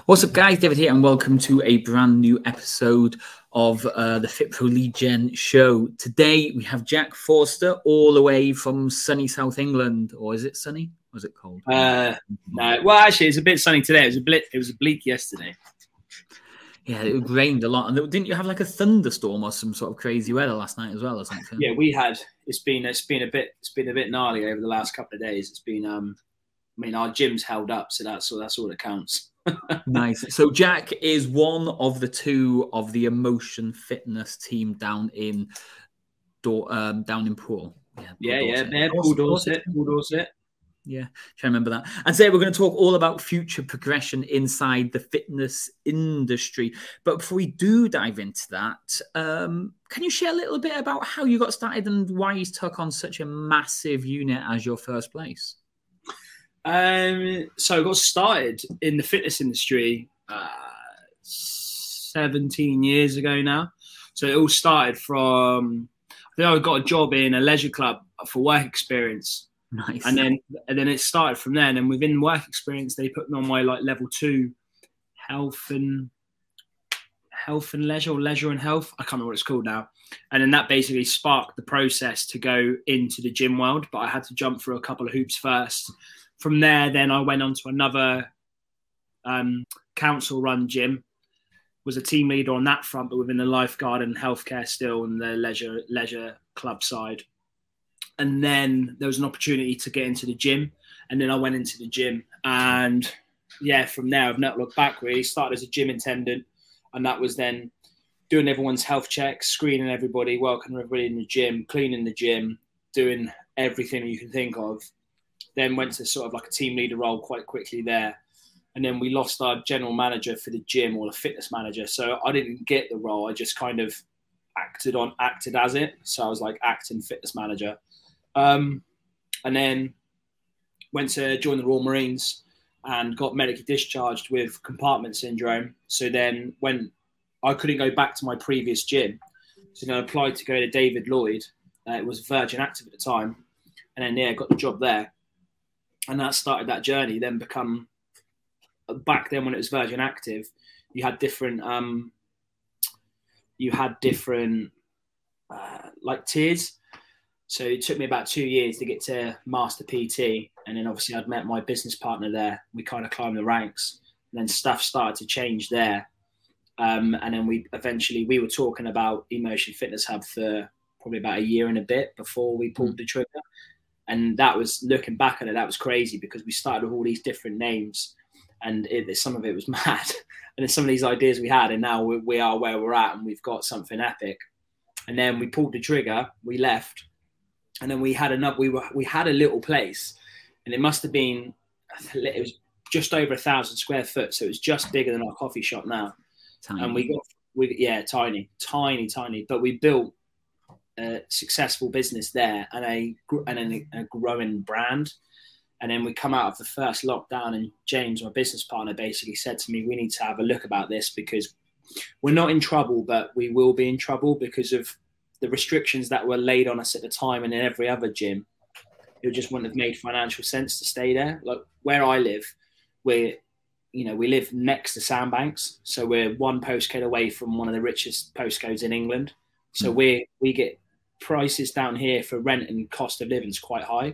What's up, guys? David here, and welcome to a brand new episode of the Fit Pro Lead Gen show. Today, we have Jack Forster all the way from sunny South England. Or is it sunny? Or is it cold? No. Well, actually, it's a bit sunny today. It was bleak yesterday. Yeah, it rained a lot. And didn't you have like a thunderstorm or some sort of crazy weather last night as well, or something? Yeah, we had. It's been a bit gnarly over the last couple of days. It's been our gym's held up, so that's all that counts. Nice. So Jack is one of the two of the Emotion Fitness team down in Poole. Poole Dorset. Yeah, try to remember that. And today we're going to talk all about future progression inside the fitness industry. But before we do dive into that, can you share a little bit about how you got started and why you took on such a massive unit as your first place? So I got started in the fitness industry 17 years ago now. So it all started from, I think I got a job in a leisure club for work experience. Nice. And then it started from then. And within work experience, they put me on my level 2 health and leisure, or leisure and health. I can't remember what it's called now. And then that basically sparked the process to go into the gym world. But I had to jump through a couple of hoops first. From there, then I went on to another council-run gym, was a team leader on that front, but within the lifeguard and healthcare still, and the leisure club side. And then there was an opportunity to get into the gym, and then I went into the gym. And yeah, from there, I've not looked back really. Started as a gym attendant, and that was then doing everyone's health checks, screening everybody, welcoming everybody in the gym, cleaning the gym, doing everything you can think of. Then went to sort of like a team leader role quite quickly there. And then we lost our general manager for the gym, or the fitness manager. So I didn't get the role. I just kind of acted as it. So I was like acting fitness manager. And then went to join the Royal Marines and got medically discharged with compartment syndrome. So then when I couldn't go back to my previous gym, so then I applied to go to David Lloyd. It was Virgin Active at the time. And then, got the job there. And that started that journey. Then back then when it was Virgin Active, you had different tiers. So it took me about 2 years to get to Master PT. And then obviously I'd met my business partner there. We kind of climbed the ranks. And then stuff started to change there. And then we were talking about Emotion Fitness Hub for probably about a year and a bit before we pulled the trigger. And that was, looking back at it, that was crazy, because we started with all these different names, and some of it was mad. And then some of these ideas we had, and now we are where we're at, and we've got something epic. And then we pulled the trigger, we left, and then we had we had a little place, and it must have been, it was just over 1,000 square foot, so it was just bigger than our coffee shop now. Tiny. And tiny, but we built a successful business there and a growing brand. And then we come out of the first lockdown, and James, my business partner, basically said to me, we need to have a look about this, because we're not in trouble, but we will be in trouble because of the restrictions that were laid on us at the time. And in every other gym, it just wouldn't have made financial sense to stay there. Like where I live, we live next to Sandbanks. So we're one postcode away from one of the richest postcodes in England. So we get prices down here for rent and cost of living is quite high.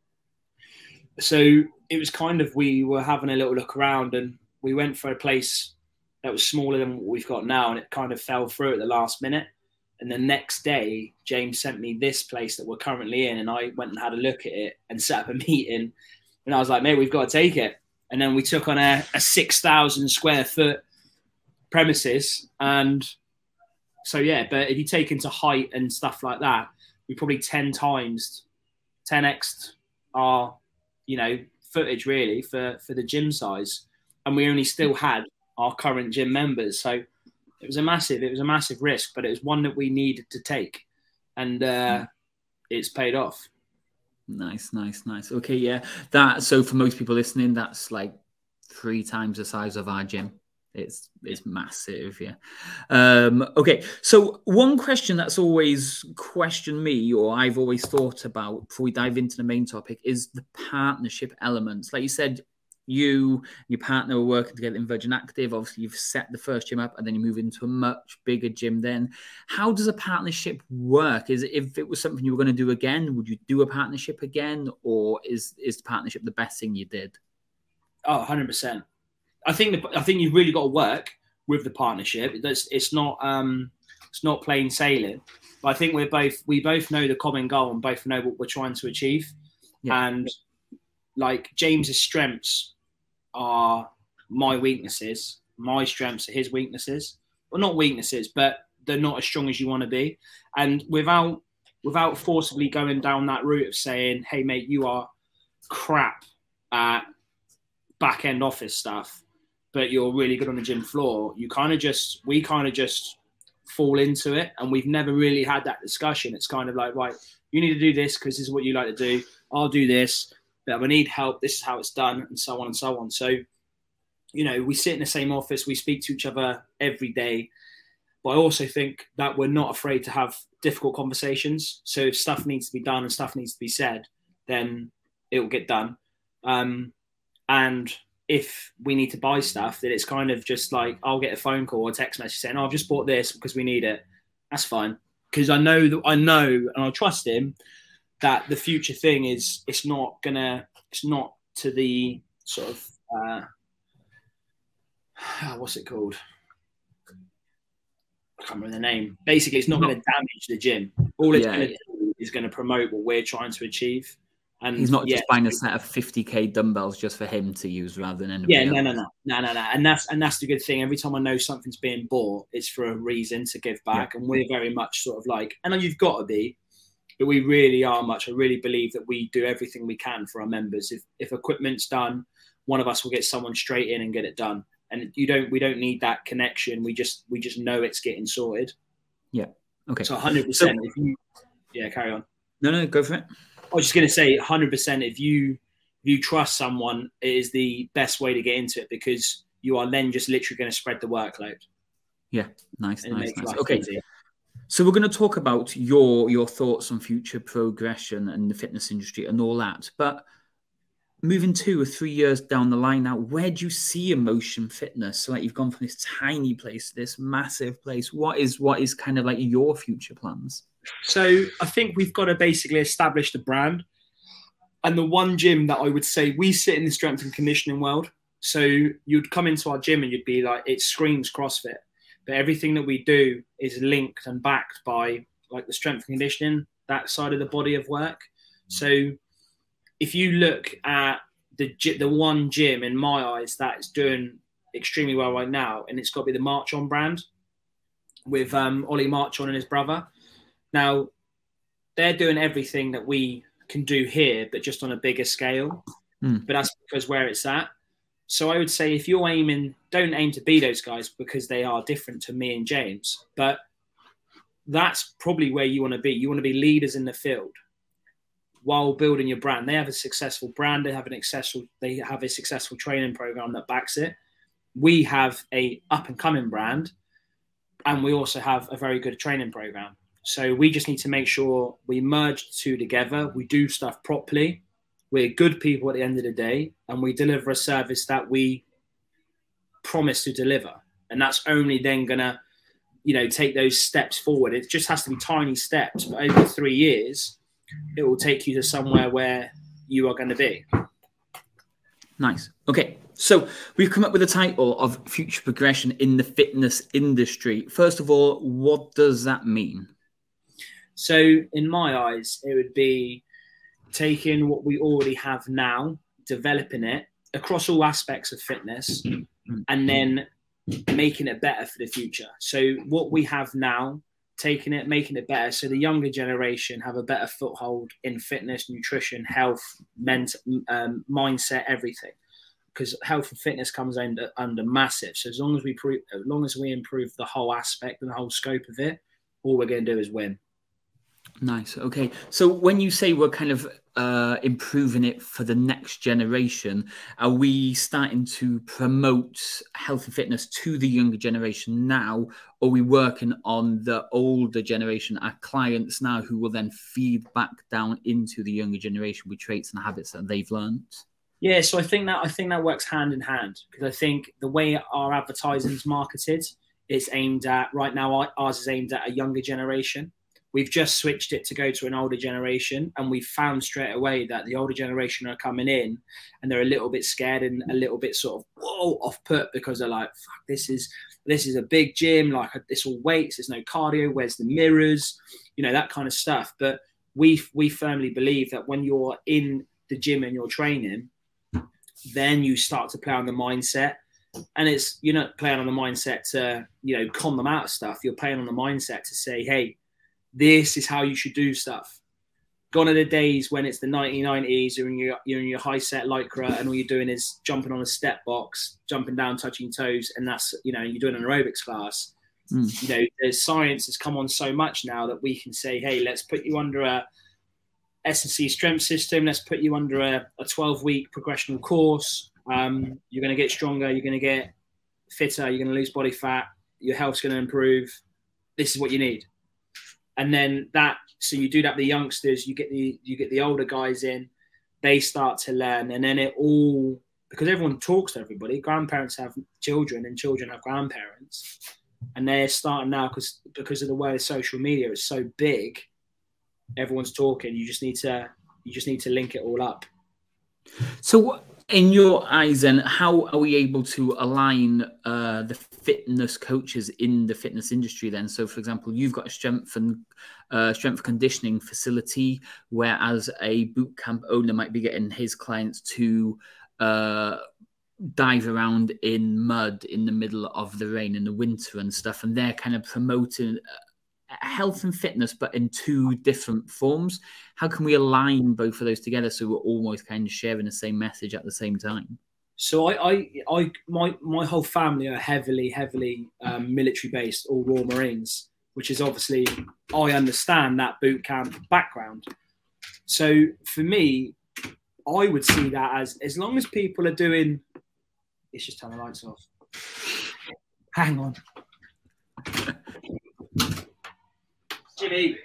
So it was kind of, we were having a little look around, and we went for a place that was smaller than what we've got now, and it kind of fell through at the last minute. And the next day, James sent me this place that we're currently in, and I went and had a look at it and set up a meeting, and I was like, mate, we've got to take it. And then we took on a 6,000 square foot premises. And so, yeah, but if you take into height and stuff like that, we probably 10x'd our, footage really for the gym size. And we only still had our current gym members. So it was a massive risk, but it was one that we needed to take. And it's paid off. Nice. Okay, yeah. So for most people listening, that's like 3 times the size of our gym. It's massive, yeah. Okay, so one question that's always questioned me, or I've always thought about before we dive into the main topic, is the partnership elements. Like you said, you and your partner are working together in Virgin Active. Obviously, you've set the first gym up and then you move into a much bigger gym then. How does a partnership work? Is it, if it was something you were going to do again, would you do a partnership again? Or is the partnership the best thing you did? Oh, 100%. I think you've really got to work with the partnership. It's not plain sailing. But I think we both know the common goal and both know what we're trying to achieve. Yeah. And like James's strengths are my weaknesses. My strengths are his weaknesses. Well, not weaknesses, but they're not as strong as you want to be. And without forcibly going down that route of saying, hey, mate, you are crap at back end office stuff, but you're really good on the gym floor. We kind of just fall into it. And we've never really had that discussion. It's kind of like, right, you need to do this because this is what you like to do. I'll do this, but I need help. This is how it's done, and so on and so on. So, we sit in the same office. We speak to each other every day. But I also think that we're not afraid to have difficult conversations. So if stuff needs to be done and stuff needs to be said, then it will get done. And if we need to buy stuff, then it's kind of just like, I'll get a phone call or a text message saying, I've just bought this because we need it. That's fine. Because I know, and I trust him that the future thing is, it's not to the sort of, what's it called? I can't remember the name. Basically, it's not going to damage the gym. All it's going to do is going to promote what we're trying to achieve. And he's not just buying a set of 50k dumbbells just for him to use rather than anybody else. No. And that's the good thing. Every time I know something's being bought, it's for a reason to give back. Yeah. And we're very much sort of like, and you've got to be, but we really are much. I really believe that we do everything we can for our members. If equipment's done, one of us will get someone straight in and get it done. And we don't need that connection. We just know it's getting sorted. Yeah. Okay. So 100%. Carry on. No, go for it. I was just going to say 100%. If you trust someone, it is the best way to get into it, because you are then just literally going to spread the workload. Yeah. Nice. Okay. Easier. So we're going to talk about your thoughts on future progression and the fitness industry and all that. But moving 2 or 3 years down the line now, where do you see Emotion Fitness? So like you've gone from this tiny place to this massive place. What is kind of like your future plans? So I think we've got to basically establish the brand. And the one gym that I would say, we sit in the strength and conditioning world. So you'd come into our gym and you'd be like, it screams CrossFit. But everything that we do is linked and backed by like the strength and conditioning, that side of the body of work. So if you look at the one gym in my eyes that is doing extremely well right now, and it's got to be the March On brand with Ollie March On and his brother. Now, they're doing everything that we can do here, but just on a bigger scale. But that's because where it's at. So I would say if you're don't aim to be those guys, because they are different to me and James. But that's probably where you want to be. You want to be leaders in the field while building your brand. They have a successful brand. They have a successful training program that backs it. We have a up and coming brand, and we also have a very good training program. So we just need to make sure we merge the two together. We do stuff properly. We're good people at the end of the day, and we deliver a service that we promise to deliver. And that's only then going to, take those steps forward. It just has to be tiny steps, but over 3 years, it will take you to somewhere where you are going to be. Nice. Okay. So we've come up with a title of Future Progression in the Fitness Industry. First of all, what does that mean? So in my eyes, it would be taking what we already have now, developing it across all aspects of fitness, and then making it better for the future. So what we have now, taking it, making it better, so the younger generation have a better foothold in fitness, nutrition, health, mindset, everything. Because health and fitness comes under massive. So as long as we improve the whole aspect and the whole scope of it, all we're going to do is win. Nice. Okay. So when you say we're kind of improving it for the next generation, are we starting to promote health and fitness to the younger generation now? Or are we working on the older generation, our clients now, who will then feed back down into the younger generation with traits and habits that they've learned? Yeah, so I think that works hand in hand, because I think the way our advertising is marketed, it's aimed at, right now ours is aimed at a younger generation. We've just switched it to go to an older generation, and we found straight away that the older generation are coming in and they're a little bit scared and a little bit sort of off put, because they're like, fuck, this is a big gym, like this all weights, there's no cardio, where's the mirrors, that kind of stuff. But we firmly believe that when you're in the gym and you're training, then you start to play on the mindset. And you're not playing on the mindset to, con them out of stuff. You're playing on the mindset to say, hey, this is how you should do stuff. Gone are the days when it's the 1990s, you're in your high set lycra and all you're doing is jumping on a step box, jumping down, touching toes. And that's, you're doing an aerobics class. The science has come on so much now that we can say, hey, let's put you under a S&C strength system. Let's put you under a 12-week progressional course. You're going to get stronger. You're going to get fitter. You're going to lose body fat. Your health's going to improve. This is what you need. And then so you do that with the youngsters. You get the older guys in. They start to learn, and then because everyone talks to everybody. Grandparents have children, and children have grandparents, and they're starting now because of the way of social media is so big. Everyone's talking. You just need to link it all up. So, in your eyes, then, how are we able to align the fitness coaches in the fitness industry? Then, so for example, you've got a strength and conditioning facility, whereas a boot camp owner might be getting his clients to dive around in mud in the middle of the rain in the winter and stuff, and they're kind of promoting health and fitness, but in two different forms. How can we align both of those together so we're almost kind of sharing the same message at the same time? So my whole family are heavily military based, all Royal Marines, which is obviously, I understand that boot camp background. So for me, I would see that as long as people are doing, let's just turn the lights off. Hang on. Jimmy,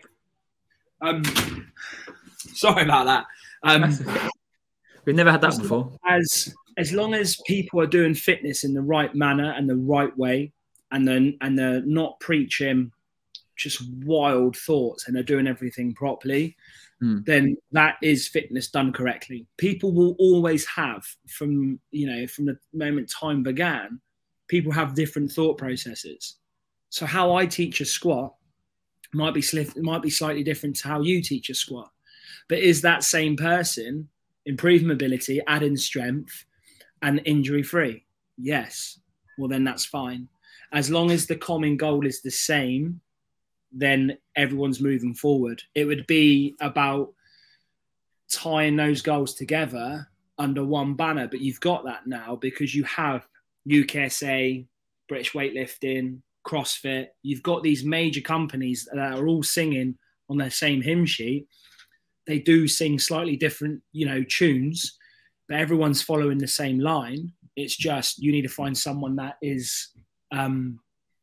sorry about that. We've never had that before. As long as people are doing fitness in the right manner and the right way, and they're not preaching just wild thoughts, and they're doing everything properly, then that is fitness done correctly. People will always have, from the moment time began, people have different thought processes. So how I teach a squat might be slightly different to how you teach a squat. But is that same person improving mobility, adding strength, and injury-free? Yes. Well, then that's fine. As long as the common goal is the same, then everyone's moving forward. It would be about tying those goals together under one banner. But you've got that now because you have UKSA, British Weightlifting, CrossFit. You've got these major companies that are all singing on their same hymn sheet. They do sing slightly different, tunes, but everyone's following the same line. It's just you need to find someone that is 100%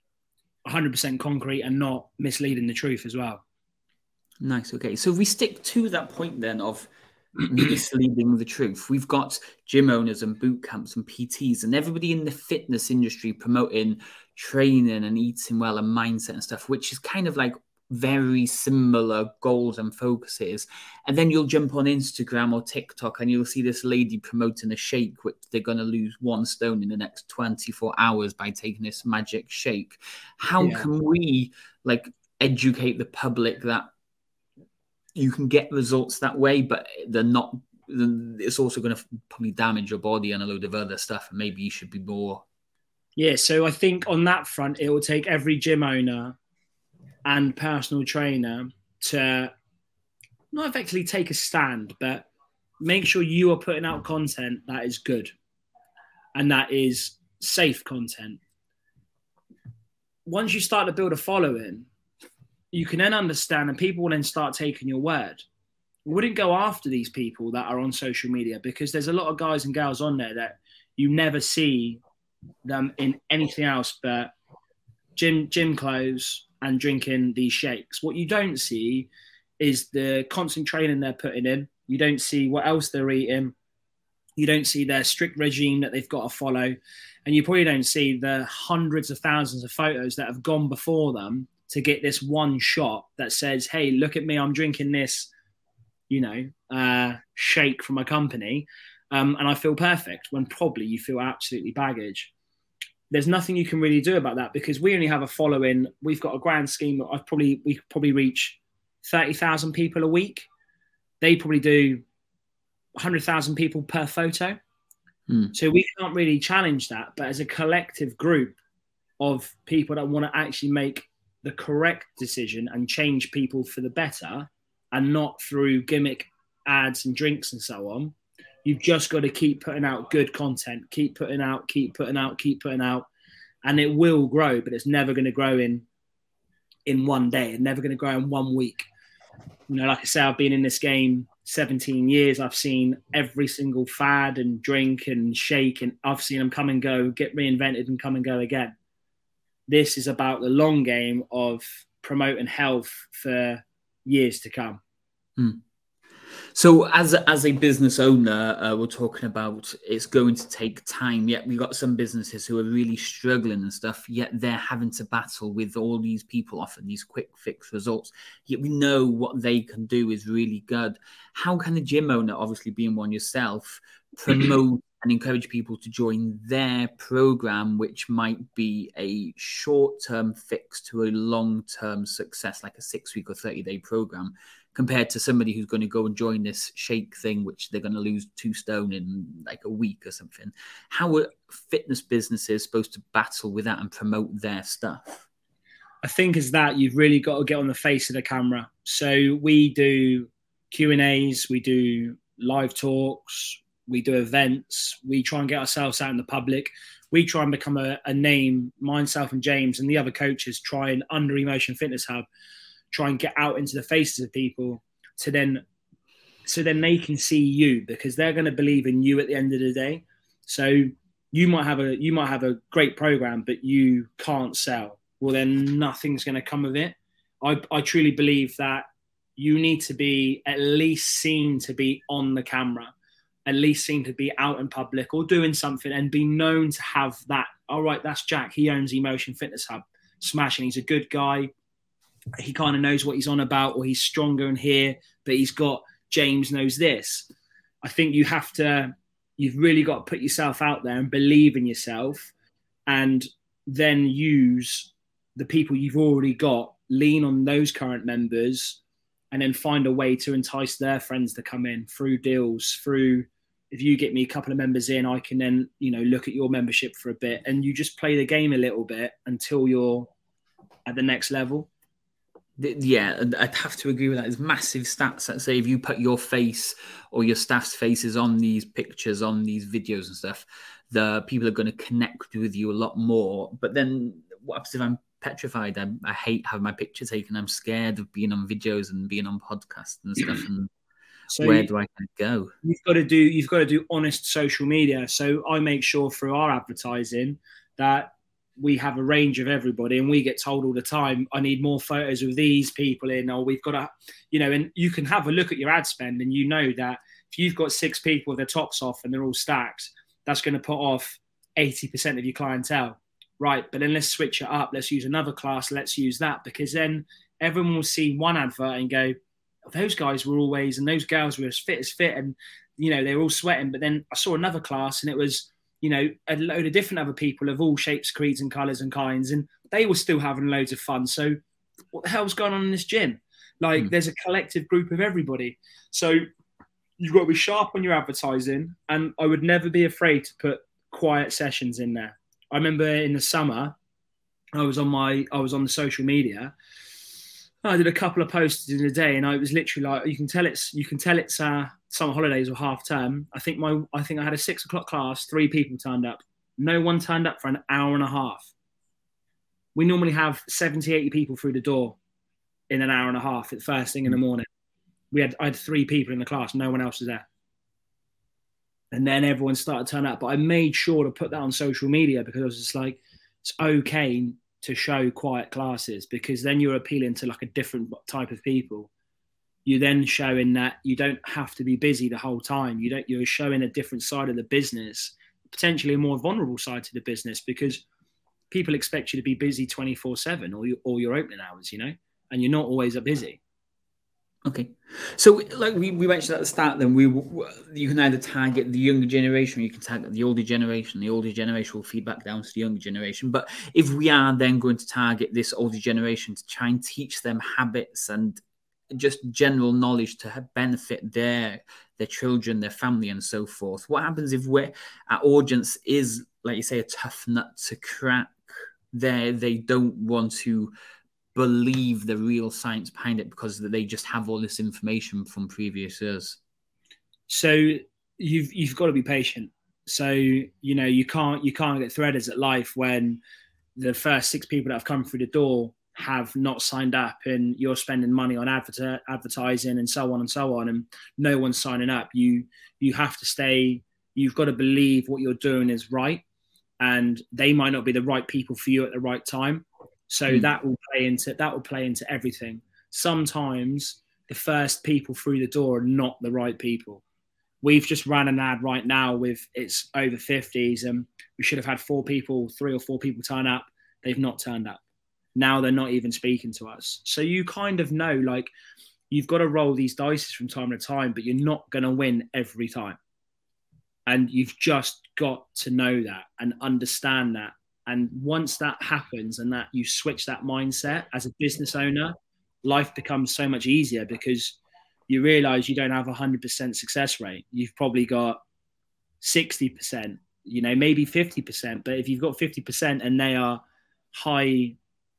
concrete and not misleading the truth as well. Nice. Okay. So we stick to that point then of misleading the truth. We've got gym owners and boot camps and PTs and everybody in the fitness industry promoting training and eating well and mindset and stuff, which is kind of like very similar goals and focuses. And then you'll jump on Instagram or TikTok and you'll see this lady promoting a shake, which they're going to lose 1 stone in the next 24 hours by taking this magic shake. How can we educate the public that you can get results that way, but they're not, it's also going to probably damage your body and a load of other stuff. And maybe you should be more. Yeah. So I think on that front, it will take every gym owner and personal trainer to not effectively take a stand, but make sure you are putting out content that is good and that is safe content. Once you start to build a following, you can then understand and people will then start taking your word. We wouldn't go after these people that are on social media because there's a lot of guys and girls on there that you never see them in anything else but gym clothes and drinking these shakes. What you don't see is the constant training they're putting in. You don't see what else they're eating. You don't see their strict regime that they've got to follow. And you probably don't see the hundreds of thousands of photos that have gone before them to get this one shot that says, hey, look at me, I'm drinking this, shake from a company. And I feel perfect, when probably you feel absolutely baggage. There's nothing you can really do about that, because we only have a following. We've got a grand scheme. We could probably reach 30,000 people a week. They probably do 100,000 people per photo. So we can't really challenge that. But as a collective group of people that want to actually make the correct decision and change people for the better, and not through gimmick ads and drinks and so on, you've just got to keep putting out good content, keep putting out, and it will grow, but it's never going to grow in one day. It's never going to grow in 1 week. Like I say, I've been in this game 17 years. I've seen every single fad and drink and shake, and I've seen them come and go, get reinvented and come and go again. This is about the long game of promoting health for years to come. So as a business owner, we're talking about it's going to take time. Yet we've got some businesses who are really struggling and stuff, yet they're having to battle with all these people offering these quick fix results. Yet we know what they can do is really good. How can a gym owner, obviously being one yourself, promote and encourage people to join their program, which might be a short-term fix to a long-term success, like a 6-week or 30-day program, compared to somebody who's going to go and join this shake thing, which they're going to lose 2 stone in like a week or something? How are fitness businesses supposed to battle with that and promote their stuff? I think is that you've really got to get on the face of the camera. So we do Q&As, we do live talks, we do events, we try and get ourselves out in the public. We try and become a name, myself and James and the other coaches try and, under Emotion Fitness Hub, try and get out into the faces of people so then they can see you, because they're going to believe in you at the end of the day. So you might have a great program, but you can't sell. Well, then nothing's going to come of it. I truly believe that you need to be at least seen to be on the camera, at least seen to be out in public or doing something, and be known to have that. All right, that's Jack. He owns Emotion Fitness Hub. Smashing. He's a good guy. He kind of knows what he's on about, or he's stronger in here, but he's got James knows this. I think you've really got to put yourself out there and believe in yourself, and then use the people you've already got, lean on those current members, and then find a way to entice their friends to come in through deals, if you get me a couple of members in, I can then, look at your membership for a bit, and you just play the game a little bit until you're at the next level. Yeah, I'd have to agree with that. There's massive stats that say if you put your face or your staff's faces on these pictures, on these videos and stuff, the people are going to connect with you a lot more. But then what happens if I'm petrified? I hate having my picture taken. I'm scared of being on videos and being on podcasts and stuff. And so where do I go? You've got to do honest social media. So I make sure through our advertising that we have a range of everybody, and we get told all the time, I need more photos of these people in, or we've got to, and you can have a look at your ad spend, and that if you've got 6 people with their tops off and they're all stacked, that's going to put off 80% of your clientele. Right. But then let's switch it up. Let's use another class. Let's use that, because then everyone will see one advert and go, oh, those guys were always, and those girls were as fit, and, they're all sweating. But then I saw another class and it was, a load of different other people of all shapes, creeds and colours and kinds, and they were still having loads of fun. So what the hell's going on in this gym? There's a collective group of everybody. So you've got to be sharp on your advertising, and I would never be afraid to put quiet sessions in there. I remember in the summer, I was on the social media. I did a couple of posts in a day, and I was literally like, you can tell it's summer holidays or half term. I think I had a 6 o'clock class. 3 people turned up. No one turned up for an hour and a half. We normally have 70, 80 people through the door in an hour and a half at first thing in the morning. I had 3 people in the class. No one else was there. And then everyone started turning up. But I made sure to put that on social media, because I was just like, it's okay to show quiet classes, because then you're appealing to like a different type of people. you're then showing that you don't have to be busy the whole time. You're showing a different side of the business, potentially a more vulnerable side to the business, because people expect you to be busy 24/7 or your opening hours, and you're not always busy. Okay, so like we mentioned at the start, then you can either target the younger generation, or you can target the older generation. The older generation will feed back down to the younger generation. But if we are then going to target this older generation to try and teach them habits and just general knowledge to benefit their children, their family, and so forth, what happens if our audience is, like you say, a tough nut to crack? They don't want to believe the real science behind it because they just have all this information from previous years. So you've got to be patient. So you can't get threaders at life when the first 6 people that have come through the door have not signed up, and you're spending money on advertising and so on, and no one's signing up. You have to stay. You've got to believe what you're doing is right, and they might not be the right people for you at the right time. So that will play into everything. Sometimes the first people through the door are not the right people. We've just ran an ad right now with it's over 50s, and we should have had 3 or 4 people turn up. They've not turned up. Now they're not even speaking to us. So you kind of know, like, you've got to roll these dice from time to time, but you're not going to win every time. And you've just got to know that and understand that. And once that happens and that you switch that mindset as a business owner, life becomes so much easier, because you realize you don't have 100% success rate. You've probably got 60%, maybe 50%. But if you've got 50% and they are high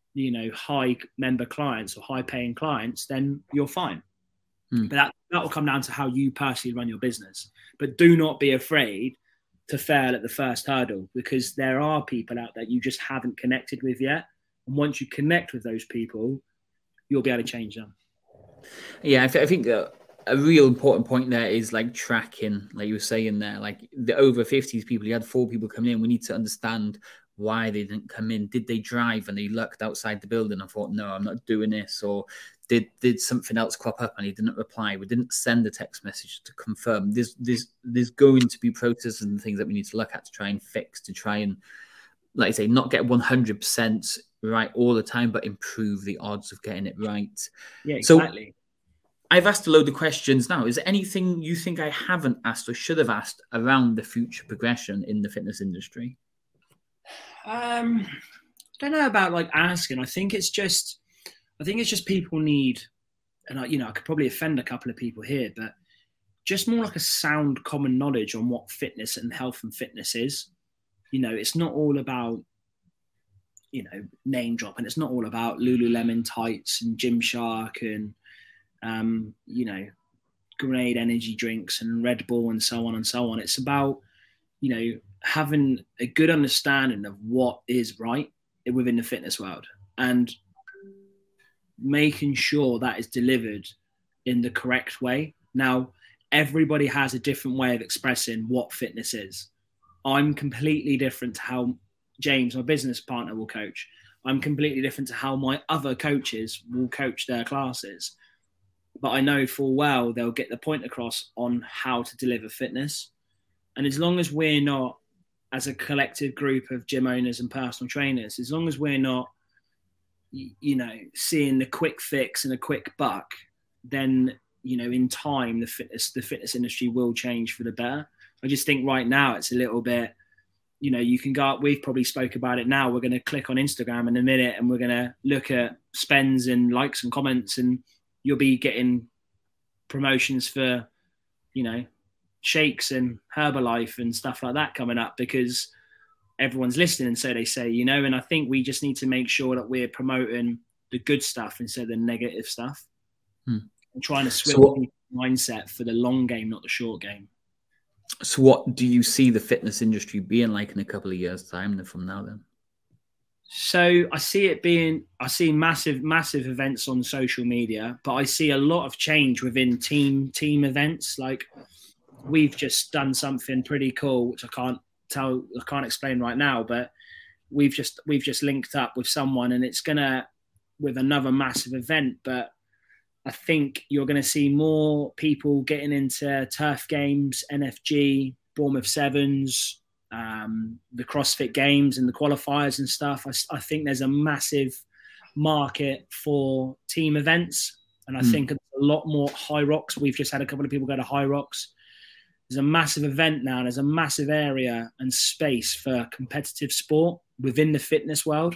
member clients or high paying clients, then you're fine. But that will come down to how you personally run your business. But do not be afraid to fail at the first hurdle, because there are people out there you just haven't connected with yet. And once you connect with those people, you'll be able to change them. Yeah, I think a real important point there is like tracking, like you were saying there, like the over 50s people, you had 4 people coming in. We need to understand why they didn't come in. Did they drive and they lurked outside the building and thought, no, I'm not doing this? Or did something else crop up and he didn't reply? We didn't send a text message to confirm. There's going to be processes and things that we need to look at to try and fix, to try and, like I say, not get 100% right all the time, but improve the odds of getting it right. Yeah, exactly. So I've asked a load of questions now. Is there anything you think I haven't asked or should have asked around the future progression in the fitness industry? I don't know about like asking. I think it's just people need, and I could probably offend a couple of people here, but just more like a sound common knowledge on what fitness and health and fitness is. It's not all about, name dropping. It's not all about Lululemon tights and Gymshark and, Grenade energy drinks and Red Bull and so on and so on. It's about, having a good understanding of what is right within the fitness world and making sure that is delivered in the correct way. Now, everybody has a different way of expressing what fitness is. I'm completely different to how James, my business partner, will coach. I'm completely different to how my other coaches will coach their classes. But I know full well they'll get the point across on how to deliver fitness. And as long as we're not, as a collective group of gym owners and personal trainers, as long as we're not, seeing the quick fix and a quick buck, then, in time, the fitness industry will change for the better. I just think right now it's a little bit, you can go up, we've probably spoke about it now. We're going to click on Instagram in a minute and we're going to look at spends and likes and comments, and you'll be getting promotions for, shakes and Herbalife and stuff like that coming up because everyone's listening. So they say, and I think we just need to make sure that we're promoting the good stuff instead of the negative stuff and trying to switch mindset for the long game, not the short game. So what do you see the fitness industry being like in a couple of years' time from now then? So I see massive events on social media, but I see a lot of change within team events. Like we've just done something pretty cool, which I can't explain right now, but we've just linked up with someone and it's with another massive event. But I think you're going to see more people getting into turf games, NFG, Bournemouth Sevens, the CrossFit Games and the qualifiers and stuff. I think there's a massive market for team events. And I think a lot more High Rocks. We've just had a couple of people go to High Rocks. There's a massive event now. There's a massive area and space for competitive sport within the fitness world.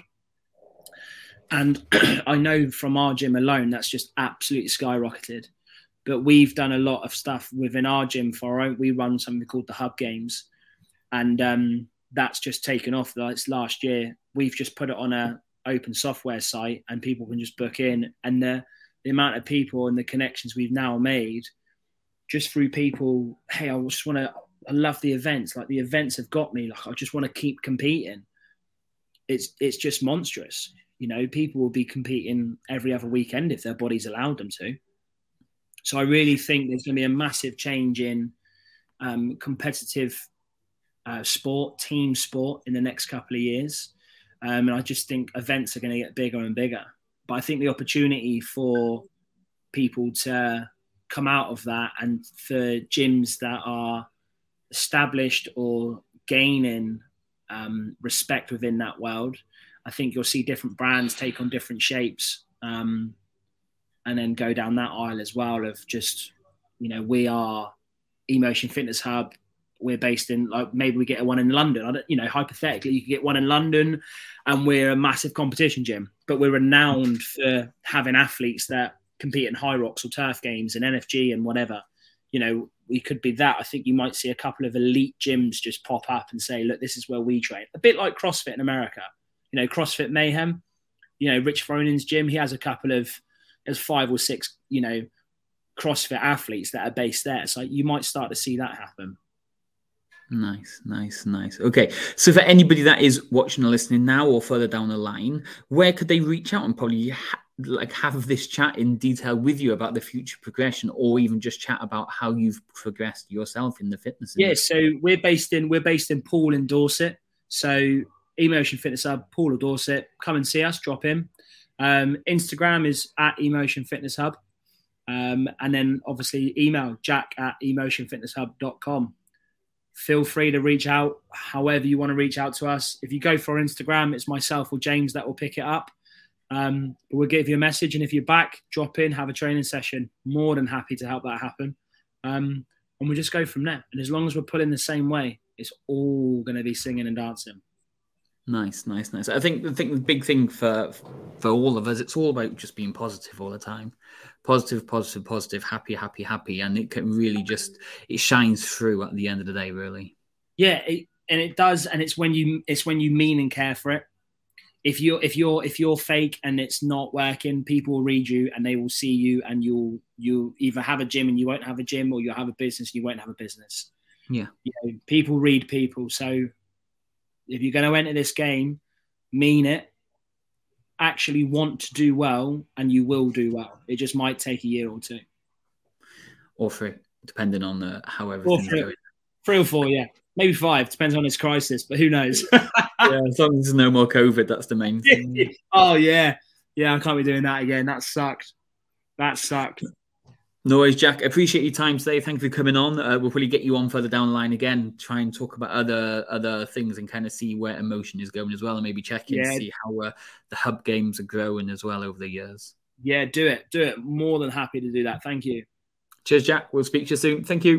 And I know from our gym alone, that's just absolutely skyrocketed. But we've done a lot of stuff within our gym for our own. We run something called the Hub Games. And that's just taken off. That's last year. We've just put it on a open software site and people can just book in. And the amount of people and the connections we've now made just through people, hey, I love the events. Like the events have got me. Like I just want to keep competing. It's just monstrous. You know, people will be competing every other weekend if their bodies allowed them to. So I really think there's going to be a massive change in competitive sport, team sport in the next couple of years. And I just think events are going to get bigger and bigger. But I think the opportunity for people to come out of that and for gyms that are established or gaining respect within that world, I think you'll see different brands take on different shapes and then go down that aisle as well of just, you know, we are Emotion Fitness Hub. We're based in, like, maybe we get one in London. You know, hypothetically, you could get one in London and we're a massive competition gym, but we're renowned for having athletes that compete in High Rocks or turf games and NFG and whatever. You know, we could be that. I think you might see a couple of elite gyms just pop up and say, look, this is where we train. A bit like CrossFit in America. You know, CrossFit Mayhem, you know, Rich Fronin's gym, he has there's 5 or 6, you know, CrossFit athletes that are based there. So you might start to see that happen. Nice. Okay, so for anybody that is watching or listening now or further down the line, where could they reach out and probably have this chat in detail with you about the future progression, or even just chat about how you've progressed yourself in the fitness industry? Yeah, so we're based in Poole in Dorset. So Emotion Fitness Hub, Poole or Dorset. Come and see us. Drop in. Instagram is at Emotion Fitness Hub, and then obviously email jack@emotionfitnesshub.com. Feel free to reach out however you want to reach out to us. If you go for Instagram, it's myself or James that will pick it up. We'll give you a message, and if you're back, drop in, have a training session. More than happy to help that happen. And we'll just go from there. And as long as we're pulling the same way, it's all going to be singing and dancing. Nice. I think the big thing for all of us, it's all about just being positive all the time. Positive, happy, and it can really it shines through at the end of the day, really. Yeah, it does, and it's when you mean and care for it. If you're fake and it's not working, people will read you and they will see you, and you'll either have a gym and you won't have a gym, or you'll have a business and you won't have a business. Yeah, you know, people read people, so if you're going to enter this game, mean it, actually want to do well, and you will do well. It just might take a year or 2. Or 3, depending on how everything's going. 3 or 4, yeah. Maybe 5, depends on this crisis, but who knows? Yeah, as long as there's no more COVID, that's the main thing. Oh, yeah. Yeah, I can't be doing that again. That sucked. No worries, Jack. Appreciate your time today. Thank you for coming on. We'll probably get you on further down the line again, try and talk about other things and kind of see where Emotion is going as well, and maybe check in, see how the Hub Games are growing as well over the years. Yeah, do it. More than happy to do that. Thank you. Cheers, Jack. We'll speak to you soon. Thank you.